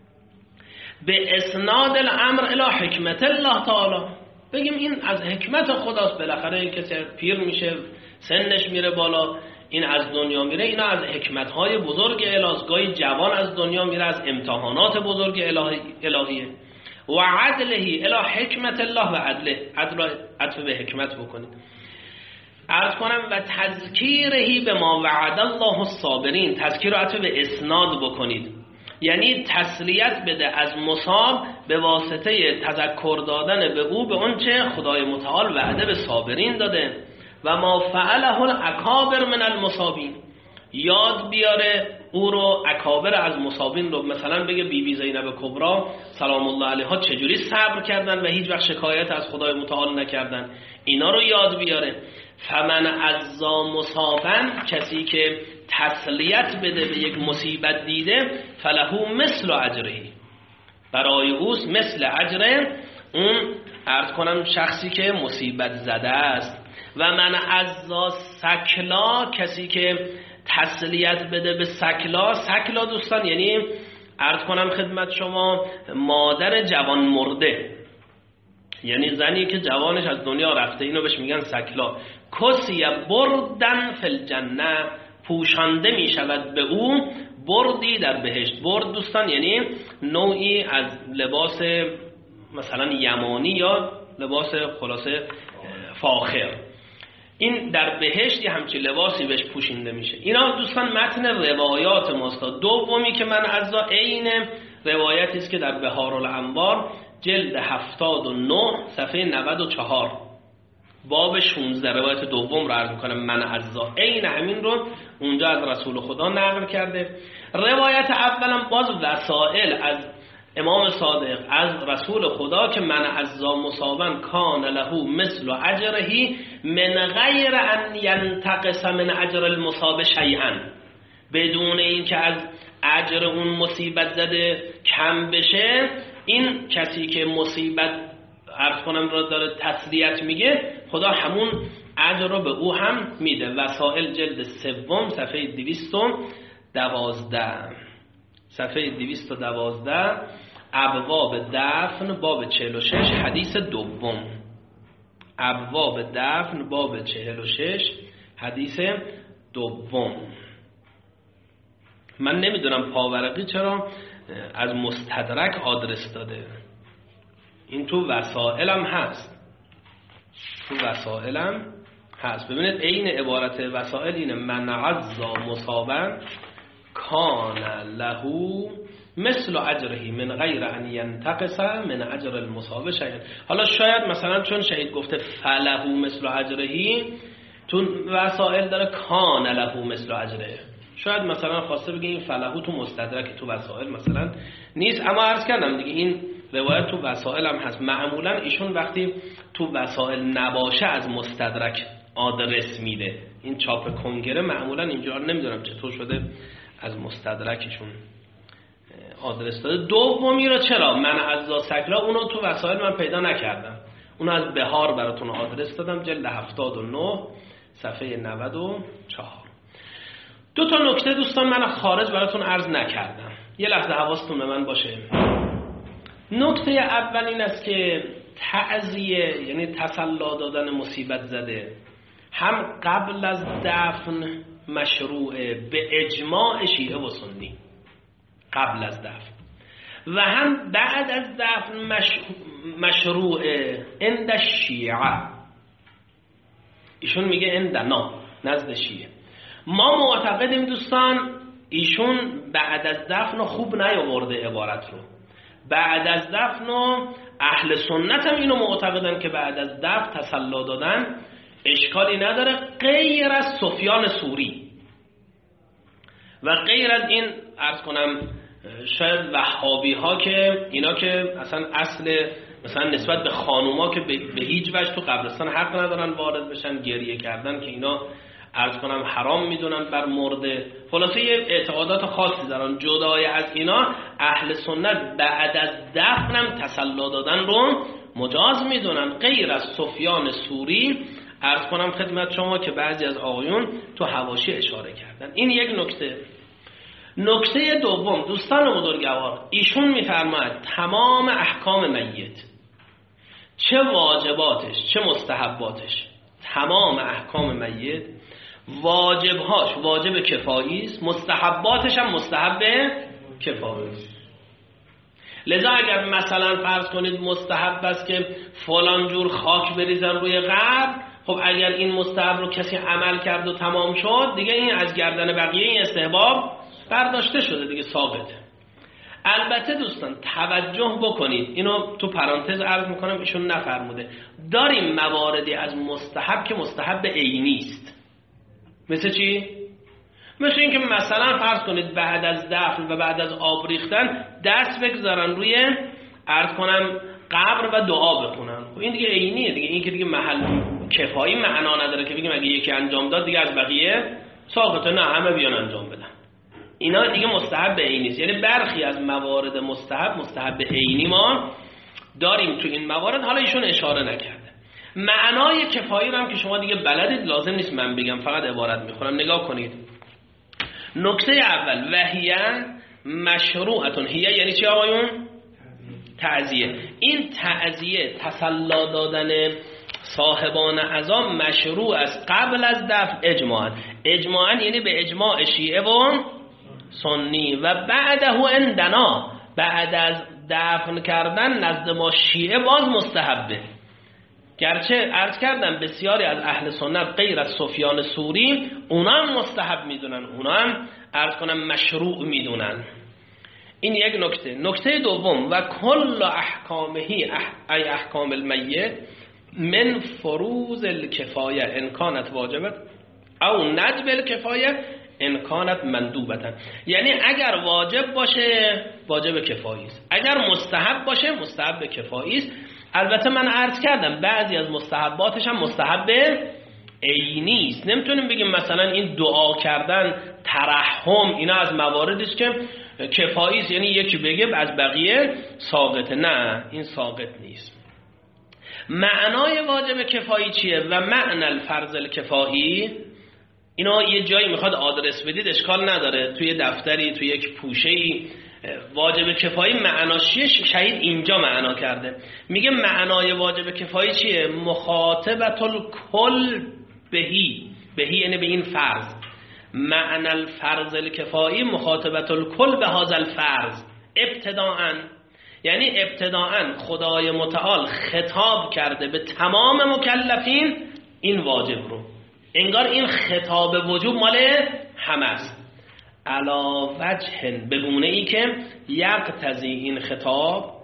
به اسناد الامر الی حکمت الله تعالی، بگیم این از حکمت خداست. بالاخره کسی پیر میشه، سنش میره بالا، این از دنیا میره، اینا از حکمتهای بزرگ الهی. گاهی جوان از دنیا میره، از امتحانات بزرگ الهیه. و عدله الی حکمت الله و عدله، عدل عطف به حکمت بکنید. عرض کنم و تذکیرهی به ما وعد الله الصابرین، تذکیر رو عطف به اسناد بکنید، یعنی تسلیت بده از مصاب به واسطه تذکر دادن به او به اون چه خدای متعال وعده به صابرین داده. و ما فعله الاکابر من المصابین، یاد بیاره او رو، اکابر از مصابین رو. مثلا بگه بی بی زینب کبرا سلام الله علیها چجوری صبر کردن و هیچ وقت شکایت از خدای متعال نکردن، اینا رو یاد بیاره. فمن عزا مصابن، کسی که تسلیت بده به یک مصیبت دیده، فلهو مثل اجره، برای اوست مثل اجره اون عرض کنم شخصی که مصیبت زده است. و من عزا سکلا، کسی که تسلیت بده به سکلا. سکلا دوستان یعنی عرض کنم خدمت شما مادر جوان مرده، یعنی زنی که جوانش از دنیا رفته، اینو بهش میگن سکلا. کسی بردن فی الجنه، پوشانده میشود به او بردی در بهشت. برد دوستان یعنی نوعی از لباس مثلا یمانی یا لباس خلاصه فاخر. این در بهشت همچی لباسی بهش پوشیده میشه. اینا دوستان متن روایات ماست. دومی که من از عین روایتی است که در بهار الانوار جلد هفتاد و نه صفحه نود و چهار باب شانزده روایت دوم رو عرض میکنم. من از عین همین رو اونجا از رسول خدا نقل کرده. روایت اولا باز وسائل از امام صادق از رسول خدا که من عزا مصابا کان له مثل اجرهی من غیر ان ینتقص من اجر المصاب شیئا، بدون این که از اجر اون مصیبت زده کم بشه. این کسی که مصیبت عرض کنم را داره تسلیت میگه، خدا همون اجر رو به او هم میده. وسائل جلد سوم صفحه دویست و دوازده صفحه دویست و دوازده ابواب دفن باب چهل و شش حدیث دوم. ابواب دفن باب چهل و شش حدیث دوم. من نمیدونم پاورقی چرا از مستدرک آدرس داده، این تو وسائلم هست، تو وسائلم هست. ببینید عین عبارت وسائل اینه: من عزا مصابا کان له مثل اجرهی من غیر ان ینتقص من اجر المصاب شیئا. حالا شاید مثلا چون شهید گفته فله مثل اجرهی، تو وسائل داره کان له مثل اجره، شاید مثلا خواسته بگه این فله تو مستدرک، تو وسائل مثلا نیست. اما عرض کردم دیگه این روایت تو وسائل هم هست. معمولا ایشون وقتی تو وسائل نباشه از مستدرک آدرس میده. این چاپ کنگره معمولا اینجا نمیدونم چطور شده از مستدرکشون آدرس داده. دومی رو چرا من عزا سکلا اونو تو وسائل من پیدا نکردم، اونو از بهار براتون آدرس دادم جلد هفتاد و نه صفحه نود و چهار. دو تا نکته دوستان من خارج براتون عرض نکردم، یه لحظه حواستون به من باشه. نکته اول این است که تعزیه یعنی تسلی دادن مصیبت زده هم قبل از دفن مشروعه به اجماع شیعه و سنی، قبل از دفن، و هم بعد از دفن مش... مشروعه عند شیعه. ایشون میگه عندنا، نزد شیعه. ما معتقدیم دوستان ایشون بعد از دفن خوب نیاورده عبارت رو. بعد از دفن اهل سنت هم اینو معتقدن که بعد از دفن تسلی دادن اشکالی نداره، غیر از سفیان ثوری و غیر از این عرض کنم شاید وهابی ها که اینا که اصلا اصل مثلا نسبت به خانوما که به هیچ وجه تو قبرستان حق ندارن وارد بشن، گریه کردن که اینا عرض کنم حرام میدونن بر مرده. خلاصه یه اعتقادات خاصی دارن. جدای از اینا اهل سنت بعد از دفنم تسلی دادن رو مجاز میدونن، غیر از سفیان ثوری عرض کنم خدمت شما که بعضی از آقایون تو حواشی اشاره کردن. این یک نکته. نکته دوم دوستان بزرگوار، ایشون میفرماید تمام احکام میت، چه واجباتش چه مستحباتش، تمام احکام میت واجبهاش واجب کفایی است، مستحباتش هم مستحب کفایی است. لذا اگر مثلا فرض کنید مستحب است که فلان جور خاک بریزن روی قبر، خب اگر این مستحب رو کسی عمل کرد و تمام شد، دیگه این از گردن بقیه این استحباب برداشته شده، دیگه ثابته. البته دوستان توجه بکنید، اینو تو پرانتز عرض میکنم، ایشون نفرموده داریم مواردی از مستحب که مستحب عینی است. مثل چی؟ مثل این که مثلا فرض کنید بعد از دفن و بعد از آب ریختن دست بگذارن روی عرض کنم قبر و دعا بخونن. خب این دیگه عینیه دیگه، این که دیگه محل کفایی معنا نداره که بگیم اگه یکی انجام داد دیگه از بقیه ساقطه، نه همه بیان انجام بدن. اینا دیگه مستحب عینی است. یعنی برخی از موارد مستحب مستحب عینی ما داریم تو این موارد. حالا ایشون اشاره نکرده. معنای کفایی رو هم که شما دیگه بلدید، لازم نیست من بگم، فقط عبارت میخونم. نگاه کنید. نکته اول، وهیه مشروعتون. هیه یعنی چی آقایون؟ تعزیه. این تعزیه، تسلا دادن صاحبان عزا مشروع است قبل از دفن اجماعاً. اجماعاً یعنی به اجماع شیعه و سنی. و بعده عندنا، بعد از دفن کردن نزد ما شیعه باز مستحبه. گرچه عرض کردم بسیاری از اهل سنت غیر از سفیان ثوری اونا هم مستحب میدونن، اونا هم عرض کنم مشروع میدونن. این یک نکته. نکته دوم، و کل احکامهی اح... ای احکام المیت من فروض الکفایه ان کانت واجبت او ندب الکفایه ان کانت مندوبتن. یعنی اگر واجب باشه واجب کفایی است، اگر مستحب باشه مستحب کفایی است. البته من عرض کردم بعضی از مستحباتش هم مستحب عینی است. نمیتونیم بگیم مثلا این دعا کردن، ترحم، اینا از مواردی است که کفایی است، یعنی یکی بگه از بقیه ساقطه. نه، این ساقط نیست. معنای واجب کفایی چیه و معنی الفرض الکفایی؟ اینا یه جایی میخواد آدرس بدید اشکال نداره، توی دفتری، توی یک پوشه‌ای. واجب کفایی معناش چیه؟ شهید اینجا معنا کرده. میگه معنای واجب کفایی چیه؟ مخاطبت الکل بهی. بهی یعنی به این فرض. معنی الفرض الکفایی مخاطبت الکل به هذا الفرض ابتداءً. یعنی ابتداءً خدای متعال خطاب کرده به تمام مکلفین این واجب رو، انگار این خطاب وجوب مال همه است. علا وجه، به گونه ای که یقتضی این خطاب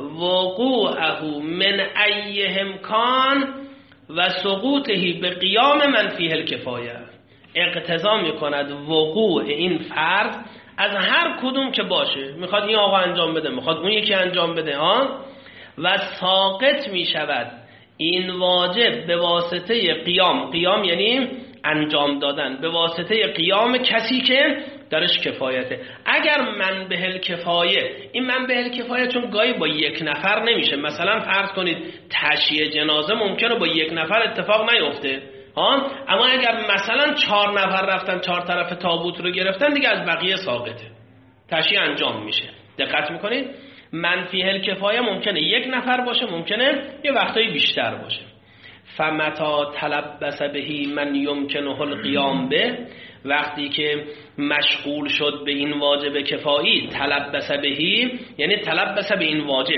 وقوعه من ای امکان و سقوطه به قیام من فیه الکفایه. اقتضا میکند وقوع این فرض از هر کدوم که باشه، میخواد این آقا انجام بده، میخواد اون یکی انجام بده ها، و ساقط میشود این واجب به واسطه قیام. قیام یعنی انجام دادن، به واسطه قیام کسی که درش کفایته. اگر من به الکفایه، این من به الکفایه چون گاهی با یک نفر نمیشه. مثلا فرض کنید تشییع جنازه ممکنه با یک نفر اتفاق نیفته ها، اما اگر مثلا چهار نفر رفتن چهار طرف تابوت رو گرفتن دیگه از بقیه ساقطه، تشییع انجام میشه. دقت میکنید؟ منفی الکفایه ممکنه یک نفر باشه، ممکنه یه وقتایی بیشتر باشه. فمتا تلبس بهی من یمکنه القیام به، وقتی که مشغول شد به این واجب کفایی، تلبس بهی یعنی تلبس به این واجب،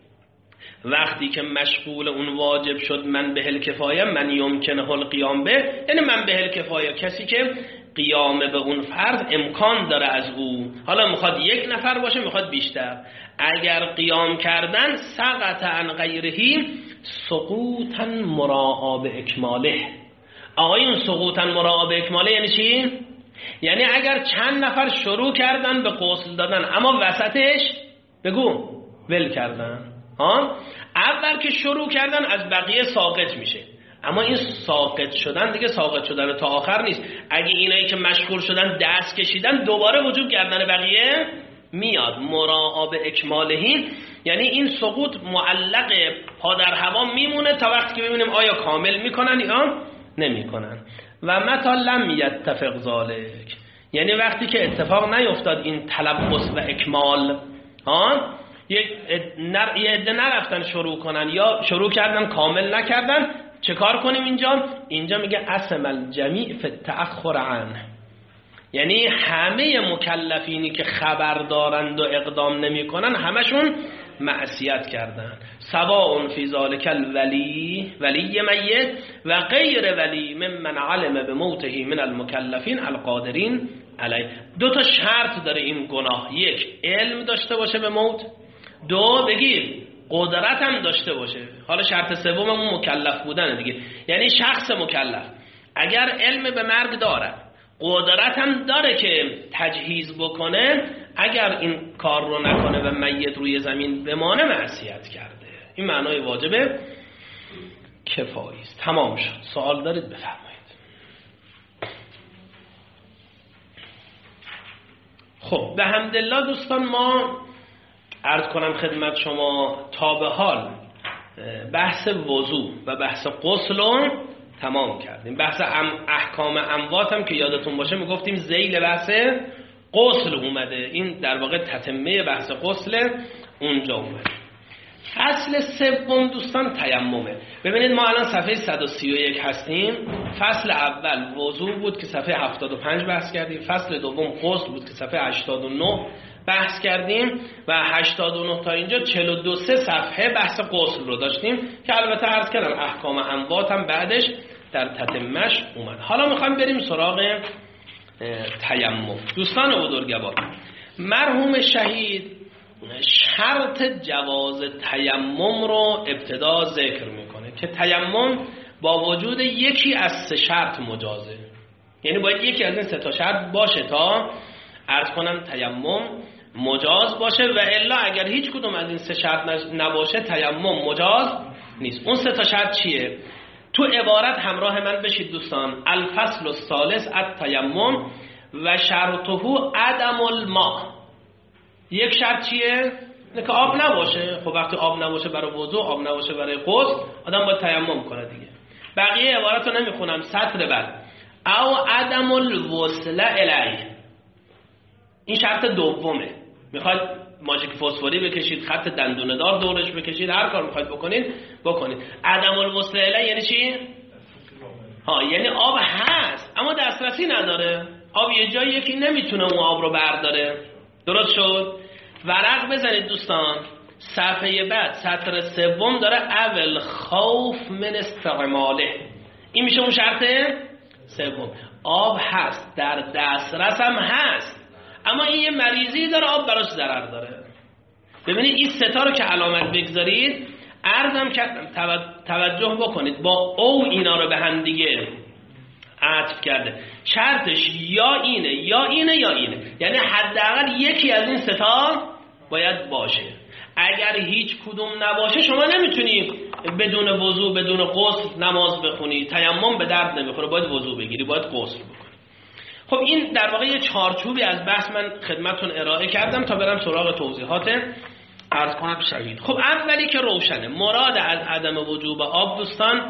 وقتی که مشغول اون واجب شد من به الکفایه، من یمکنه القیام به یعنی من به الکفایه کسی که قیام به اون فرض امکان داره از او، حالا میخواد یک نفر باشه میخواد بیشتر، اگر قیام کردن سقط عن غیرهی سقوطا مراعا به اکماله. آقایون سقوطا مراعا به اکماله یعنی چی؟ یعنی اگر چند نفر شروع کردن به غسل دادن اما وسطش بگو ول کردن ها، اول که شروع کردن از بقیه ساقط میشه، اما این ساقط شدن دیگه ساقط شدن تا آخر نیست. اگه اینایی که مشغول شدن دست کشیدن دوباره وجود گردن بقیه میاد. مراعا به اکمالهی یعنی این سقوط معلق پا در هوا میمونه تا وقتی که ببینیم آیا کامل میکنن یا نمیکنن. و متی لم یتفق ذالک یعنی وقتی که اتفاق نیفتاد این تلبس و اکمال ها، یه عده نرفتن شروع کنن یا شروع کردن کامل نکردن، چه کار کنیم اینجا؟ اینجا میگه اسم الجمیع فی التأخر عنه، یعنی همه مکلفینی که خبر دارند و اقدام نمی کنن همشون معصیت کردن. سواء فی ذالک الولی ولی میت و غیر ولی ممن علم بموته من المکلفین القادرین علیه. دو تا شرط داره این گناه، یک علم داشته باشه به موت، دو بگیر قدرت هم داشته باشه. حالا شرط سوم اون مکلف بودن دیگه، یعنی شخص مکلف اگر علم به مرگ داره، قدرت هم داره که تجهیز بکنه، اگر این کار رو نکنه و میت روی زمین بمانه معصیت کرده. این معنای واجب کفایی است. تمام شد. سوال دارید بفرمایید. خب به حمدالله دوستان، ما عرض کنم خدمت شما تا به حال بحث وضو و بحث غسل رو تمام کردیم. بحث احکام اموات هم که یادتون باشه میگفتیم ذیل بحث غسل اومده، این در واقع تتمه بحث غسل اونجا اومده. فصل سوم دوستان تیممه. ببینید ما الان صفحه صد و سی و یک هستیم. فصل اول وضو بود که صفحه هفتاد و پنج بحث کردیم. فصل دوم غسل بود که صفحه هشتاد و نه بحث کردیم و هشتاد و نه تا اینجا چهل و دو صفحه بحث غسل رو داشتیم که البته عرض کردم احکام اموات هم بعدش در تتمهش اومد. حالا میخوایم بریم سراغ تیمم. دوستان بزرگوار، مرحوم شهید شرط جواز تیمم رو ابتدا ذکر میکنه که تیمم با وجود یکی از سه شرط مجازه، یعنی باید یکی از این سه تا شرط باشه تا عرض کنم تیمم مجاز باشه و الا اگر هیچ کدوم از این سه شرط نباشه تیمم مجاز نیست. اون سه تا شرط چیه؟ تو عبارت همراه من بشید دوستان. الفصل الثالث التیمم و شرطه عدم الماء. یک شرط چیه؟ اینه که آب نباشه. خب وقتی آب نباشه برای وضو، آب نباشه برای غسل، آدم باید تیمم کنه دیگه. بقیه عبارت رو نمیخونم، سطر بعد. او عدم الوصل الیه، این شرط دومه. میخواید ماژیک فسفوری بکشید، خط دندونه دار دورش بکشید، هر کار میخواید بکنید بکنید. عدم الوصل الیه یعنی چی؟ ها یعنی آب هست اما دسترسی نداره. آب یه جایی یکی نمیتونه اون آب رو برداره. درست شد؟ ورق بزنید دوستان. صفحه بعد سطر سوم داره اول خوف من استعماله. این میشه اون شرط سوم. آب هست، در دسترس هم هست، اما این یه مریضی داره، آب براش ضرر داره. ببینید این ستا رو که علامت بگذارید، عرضم کردم توجه بکنید، با او اینا رو به هم دیگه عطف کرده. شرطش یا اینه یا اینه یا اینه، یعنی حداقل یکی از این ستا باید باشه. اگر هیچ کدوم نباشه شما نمیتونی بدون وضو بدون غسل نماز بخونی، تیمم به درد نمیخوره، باید وضو بگیری، باید غسل بکنی. خب این در واقع یه چارچوبی از بحث من خدمتتون ارائه کردم تا برم سراغ توضیحات عرض کنم شهید. خب اولی که روشنه، مراد از عدم وجود آب دوستان،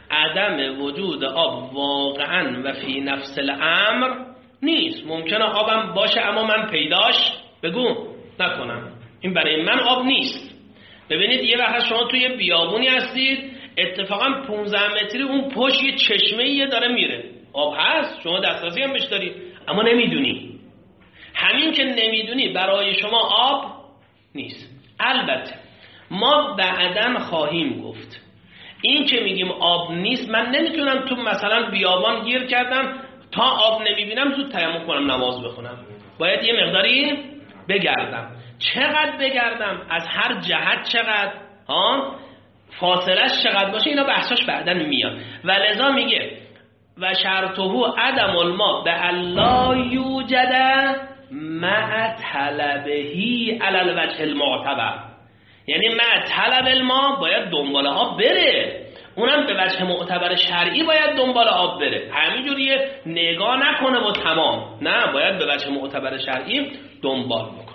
عدم وجود آب واقعا و فی نفس الامر نیست. ممکنه آبم باشه اما من پیداش بگو نکنم، این برای من آب نیست. ببینید یه وقت شما توی بیابونی هستید، اتفاقا پانزده متری اون پشت یه چشمه یه داره میره، آب هست، شما دسترسی هم بهش دارید اما نمیدونی. همین که نمیدونی برای شما آب نیست. البته ما بعداً خواهیم گفت این که میگیم آب نیست، من نمیتونم تو مثلا بیابان گیر کردم تا آب نمیبینم زود تیمم کنم نماز بخونم، باید یه مقداری بگردم. چقدر بگردم، از هر جهت چقدر، ها فاصلش چقدر باشه، اینا بحثاش بعداً میاد. و لذا میگه و شرطه عدم الماء به الا یوجد مع طلبهی علی الوجه المعتبر، یعنی مع طلب الماء باید دنبال آب بره، اونم به وجه معتبر شرعی باید دنبال آب بره، همینجوری نگاه نکنه و تمام، نه، باید به وجه معتبر شرعی دنبال بکنه.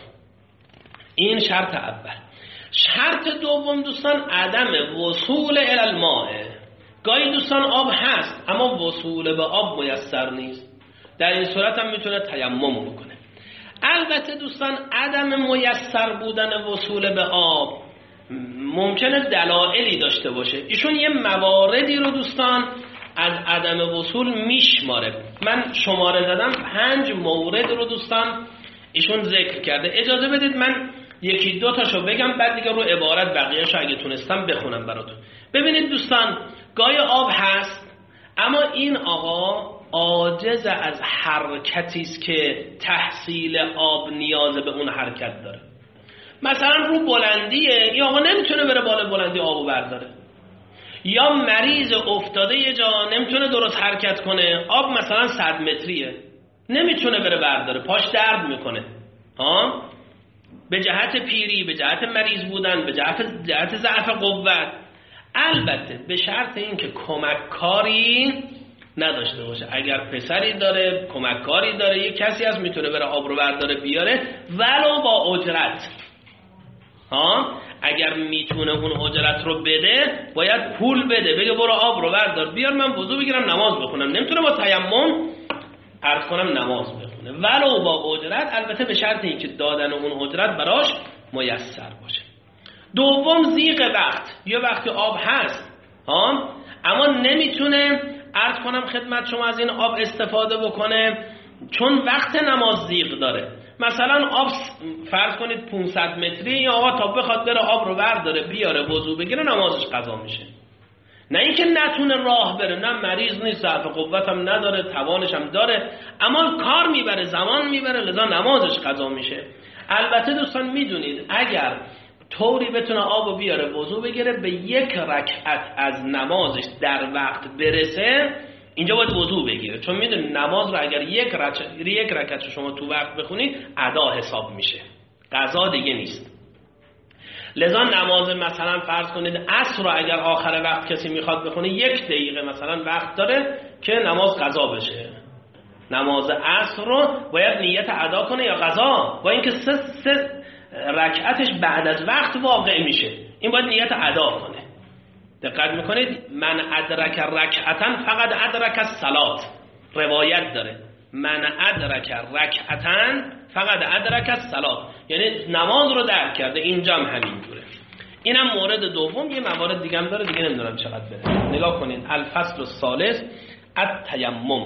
این شرط اول. شرط دوم دوستان عدم وصول الی الماء. گاهی دوستان آب هست اما وصول به آب میسر نیست، در این صورت هم میتونه تیمم بکنه. البته دوستان عدم میسر بودن وصول به آب ممکنه دلایلی داشته باشه. ایشون یه مواردی رو دوستان از عدم وصول میشماره. من شماره دادم پنج مورد رو دوستان ایشون ذکر کرده. اجازه بدید من یکی دو تاشو بگم، بعد دیگه رو عبارت بقیه‌شو اگه تونستم بخونم براتون. ببینید دوستان، گاهی آب هست اما این آقا عاجز از حرکتی است که تحصیل آب نیاز به اون حرکت داره. مثلا رو بلندیه، این آقا نمیتونه بره بالا بلندی آبو برداره، یا مریض افتاده یه جا نمیتونه درست حرکت کنه، آب مثلا صد متریه نمیتونه بره برداره، پاش درد میکنه، ها، به جهت پیری، به جهت مریض بودن، به جهت جهت ضعف قوت. البته به شرط این که کمککاری نداشته باشه. اگر پسری داره، کمککاری داره، یه کسی هست میتونه بره آب رو برداره بیاره ولو با اجرت. ها اگر میتونه اون اجرت رو بده باید پول بده، بگه برو آب رو بردار بیار من وضو بگیرم نماز بخونم. نمیتونه با تیمم عرض کنم نماز بخونه ولو با اجرت، البته به شرط اینکه دادن اون اجرت براش میسر باشه. دوم ضیق وقت، یه وقتی آب هست ها اما نمیتونه عرض کنم خدمت شما از این آب استفاده بکنه چون وقت نماز ضیق داره. مثلا آب فرض کنید پانصد متری، یا آقا تا بخواد بره آب رو برداره بیاره وضو بگیره نمازش قضا میشه. نه اینکه نتونه راه بره، نه مریض نیست، ضعف قوت هم نداره، توانش هم داره، اما کار میبره، زمان میبره، لذا نمازش قضا میشه. البته دوستان میدونید اگر طوری بتونه آبو بیاره وضو بگیره به یک رکعت از نمازش در وقت برسه، اینجا باید وضو بگیره، چون میدونید نماز رو اگر یک رکعت یک رکعت شما تو وقت بخونید ادا حساب میشه، قضا دیگه نیست. لذا نماز مثلا فرض کنید عصر رو اگر آخر وقت کسی میخواد بخونه یک دقیقه مثلا وقت داره که نماز قضا بشه، نماز عصر رو باید نیت ادا کنه یا قضا، با اینکه سه سه رکعتش بعد از وقت واقع میشه، این باید نیت ادا کنه. دقت میکنید من ادرک رکعتن فقط ادرک الصلات، روایت داره من ادرک رکعتن فقط ادرک الصلات، یعنی نماز رو درک کرده. اینجا هم همینجوره. اینم مورد دوم. یه موارد دیگه هم داره دیگه نمیدونم چقدر بره. نگاه کنین الفصل الثالث التیمم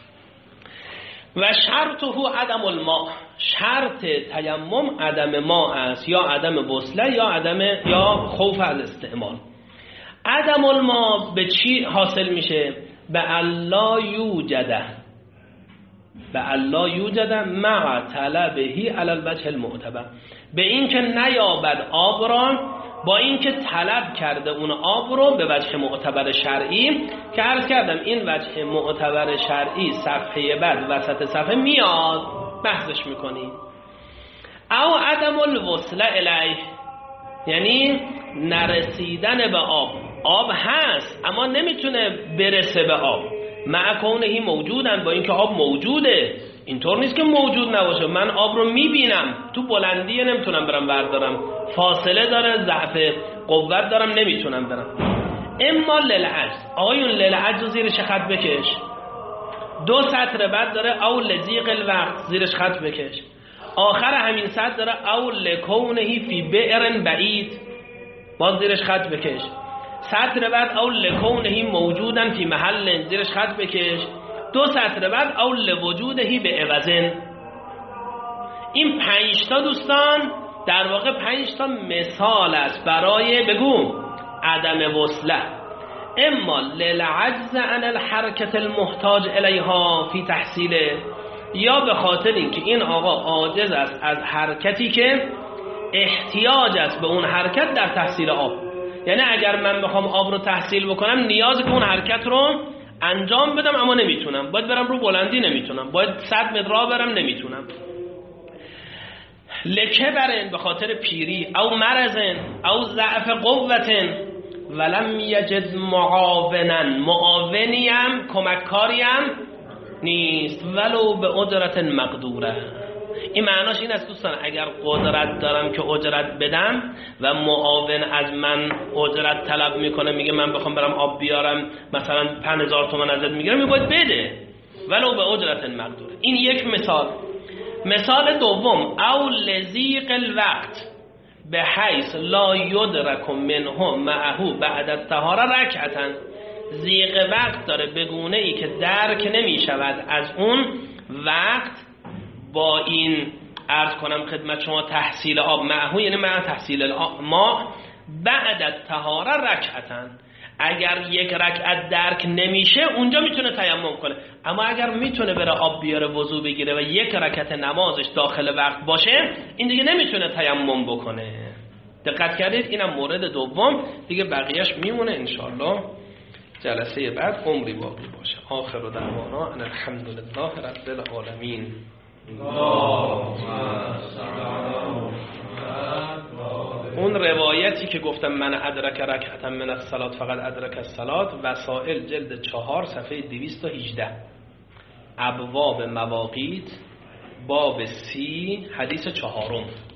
و شرطه عدم الماء، شرط تیمم عدم ماء است، یا عدم بسله یا عدم یا خوف از استعمال. عدم الماء به چی حاصل میشه؟ به الله یوجده، به الله یوجده مع طلبهی علی الوجه المعتبر، به این که نیابد آب را با این که طلب کرده اون آب رو به وجه معتبر شرعی، که عرض کردم این وجه معتبر شرعی صفحه بعد وسط صفحه میاد بحثش میکنی. او عدم الوصل الیه، یعنی نرسیدن به آب، آب هست اما نمیتونه برسه به آب، مع کونهی موجودن، با اینکه آب موجوده، اینطور نیست که موجود نباشه، من آب رو میبینم تو بلندیه نمیتونم برم بردارم، فاصله داره، ضعف قوت دارم نمیتونم برم. اما للعجز، آقایون للعجز زیرش خط بکش، دو سطر بعد داره او لضیق الوقت زیرش خط بکش، آخر همین سطر داره او لکونهی فی بئر بعید باز زیرش خط بکش، سطر بعد او لکونهی موجودن فی محل زیرش خط بکش، دو سطر بعد او لوجودهی به عوضن. این پنج تا دوستان در واقع پنج تا مثال است برای بگو عدم وصله. اما للعجز عن الحرکت المحتاج الیها فی تحصیله، یا به خاطر اینکه این آقا عاجز است از حرکتی که احتیاج است به اون حرکت در تحصیل آب. یعنی اگر من بخوام آب رو تحصیل بکنم نیاز که اون حرکت رو انجام بدم اما نمیتونم، باید برم رو بلندی نمیتونم، باید صد متر راه برم نمیتونم. لکه برن به خاطر پیری او مرضن او ضعف قوتن ولم یجد معاونن، معاونیم کمککاریم نیست ولو به اجرت مقدوره. این معناش این است دوستان اگر قدرت دارم که اجرت بدم و معاون از من اجرت طلب میکنه، میگه من بخوام برم آب بیارم مثلا پنج هزار تومان ازت میگیرم، میگه باید بده ولو به اجرت مقدوره. این یک مثال. مثال دوم او لضیق الوقت به حیث لا یدرک منه معه بعد الطهاره رکعتن، ضیق وقت داره به گونه ای که درک نمی شود از اون وقت با این عرض کنم خدمت شما تحصیل آب، معه یعنی مع تحصیل ما بعد الطهاره رکعتن. اگر یک رکعت درک نمیشه اونجا میتونه تیمم کنه، اما اگر میتونه بره آب بیاره وضو بگیره و یک رکعت نمازش داخل وقت باشه این دیگه نمیتونه تیمم بکنه. دقت کردید؟ اینم مورد دوم دیگه، بقیهش میمونه انشالله جلسه بعد عمری باقی باشه. آخر و دعوانا ان الحمدلله رب العالمین. اون روایتی که گفتم من ادرک رکعتا من الصلات فقط ادرک الصلات، وسائل جلد چهار صفحه دویست و هجده، ابواب مواقیت باب سی حدیث چهارم.